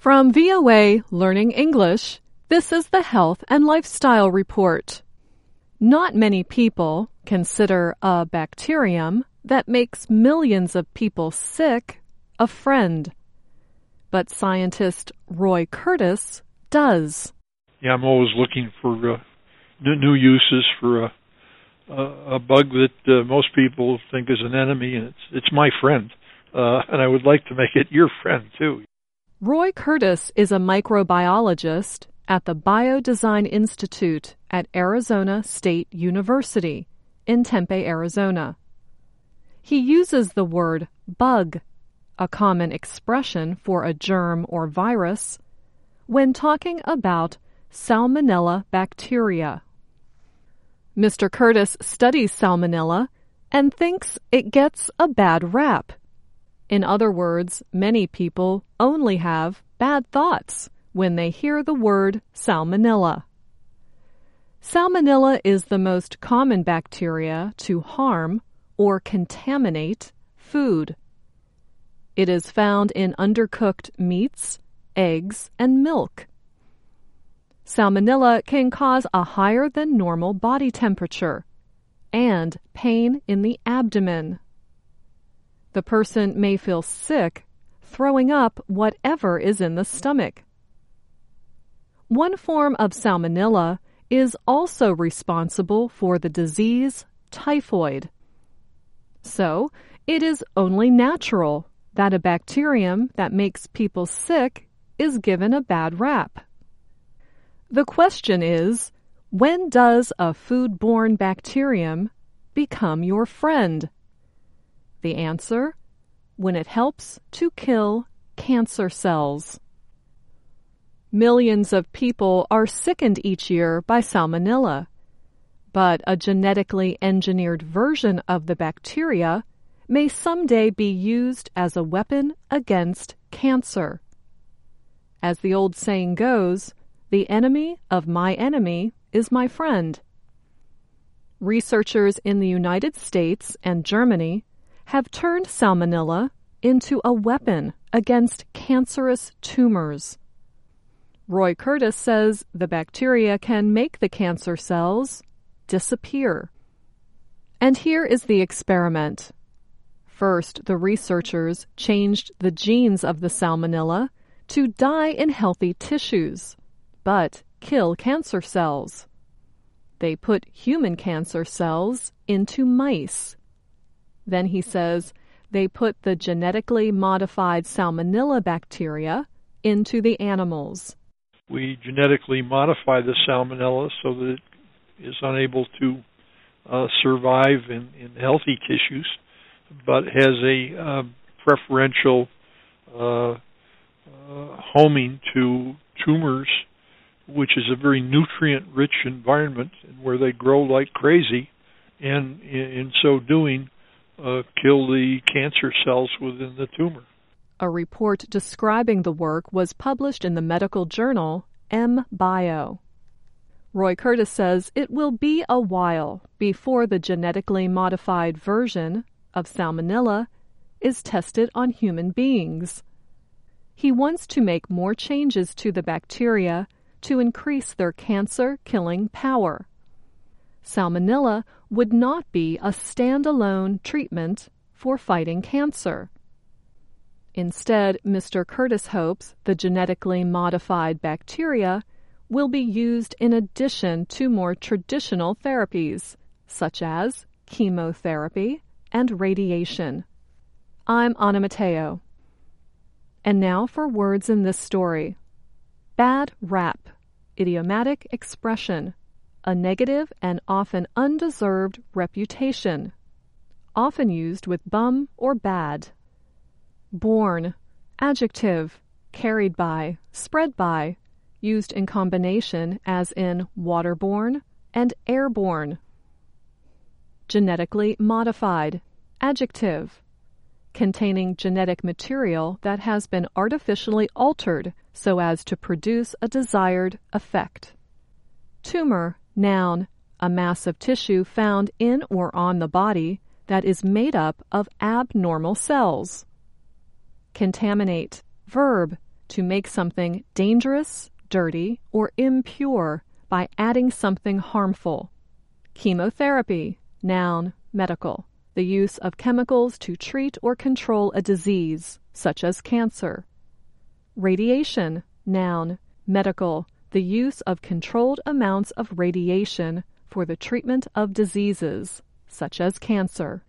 From VOA Learning English, this is the Health and Lifestyle Report. Not many people consider a bacterium that makes millions of people sick a friend. But scientist Roy Curtis does. Yeah, I'm always looking for new uses for a bug that most people think is an enemy, and it's my friend. And I would like to make it your friend, too. Roy Curtis is a microbiologist at the Biodesign Institute at Arizona State University in Tempe, Arizona. He uses the word bug, a common expression for a germ or virus, when talking about Salmonella bacteria. Mr. Curtis studies Salmonella and thinks it gets a bad rap. In other words, many people only have bad thoughts when they hear the word Salmonella. Salmonella is the most common bacteria to harm or contaminate food. It is found in undercooked meats, eggs, and milk. Salmonella can cause a higher than normal body temperature and pain in the abdomen. The person may feel sick, throwing up whatever is in the stomach. One form of Salmonella is also responsible for the disease typhoid. So, it is only natural that a bacterium that makes people sick is given a bad rap. The question is, when does a foodborne bacterium become your friend? The answer, when it helps to kill cancer cells. Millions of people are sickened each year by Salmonella, but a genetically engineered version of the bacteria may someday be used as a weapon against cancer. As the old saying goes, the enemy of my enemy is my friend. Researchers in the United States and Germany have turned Salmonella into a weapon against cancerous tumors. Roy Curtis says the bacteria can make the cancer cells disappear. And here is the experiment. First, the researchers changed the genes of the Salmonella to die in healthy tissues, but kill cancer cells. They put human cancer cells into mice. Then he says they put the genetically modified Salmonella bacteria into the animals. We genetically modify the Salmonella so that it is unable to survive in healthy tissues, but has a preferential homing to tumors, which is a very nutrient-rich environment where they grow like crazy, and in so doing, kill the cancer cells within the tumor. A report describing the work was published in the medical journal MBio. Roy Curtis says it will be a while before the genetically modified version of Salmonella is tested on human beings. He wants to make more changes to the bacteria to increase their cancer-killing power. Salmonella would not be a standalone treatment for fighting cancer. Instead, Mr. Curtis hopes the genetically modified bacteria will be used in addition to more traditional therapies, such as chemotherapy and radiation. I'm Anna Mateo. And now for words in this story. Bad rap, idiomatic expression, a negative and often undeserved reputation, often used with bum or bad. Borne, adjective, carried by, spread by, used in combination as in waterborne and airborne. Genetically modified, adjective, containing genetic material that has been artificially altered so as to produce a desired effect. Tumor, noun, a mass of tissue found in or on the body that is made up of abnormal cells. Contaminate, verb, to make something dangerous, dirty, or impure by adding something harmful. Chemotherapy, noun, medical, the use of chemicals to treat or control a disease, such as cancer. Radiation, noun, medical, the use of controlled amounts of radiation for the treatment of diseases, such as cancer.